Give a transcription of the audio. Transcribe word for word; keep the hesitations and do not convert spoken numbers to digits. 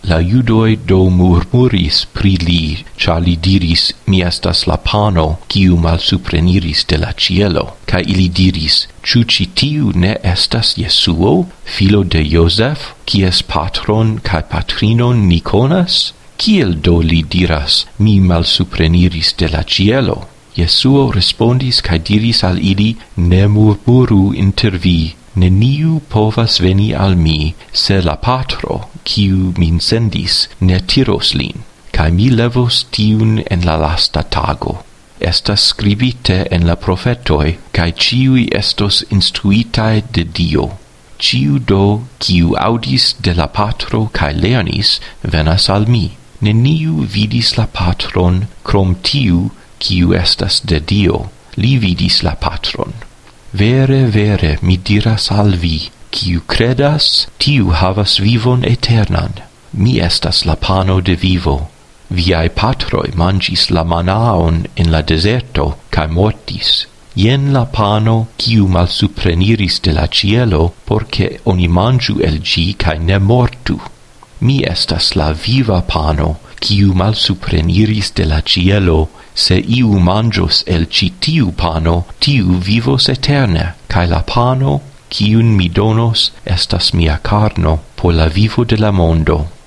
La judoi do murmuris pri li, char li diris, mi estas la pano, kiu malsupreniris de la cielo. Ca ili diris, ciu ci tiu ne estas Jesuo, filo de Josef, kies patron ca patrinon ni konas? Kiel do li diras, mi malsupreniris de la cielo? Jesuo respondis ca diris al ili, ne murmuru inter vi, neniu povas veni al mi, se la patro, kiu min sendis, ne tiros lin, ca mi levos tiun en la lasta tago. Estas scribite en la profetoi, ca ciui estos instruitae de Dio. Ciu do, kiu audis de la patro ca lernis, venas al mi. Neniu vidis la patron, crom tiu, kiu estas de Dio, li vidis la patron. Vere, vere, mi diras al vi, kiu credas, tiu havas vivon eternan. Mi estas la pano de vivo. Viai patroi mangis la manaon in la deserto, cae mortis. Ien la pano, kiu malsupreniris de la cielo, porce oni mangiu el gi cae ne mortu. Mi estas la viva pano, kiu malsupreniris de la cielo, se iu mangios el ci tiu pano, tiu vivos eterne, cae la pano, kiun mi donos, estas mia carno, por la vivo de la mondo.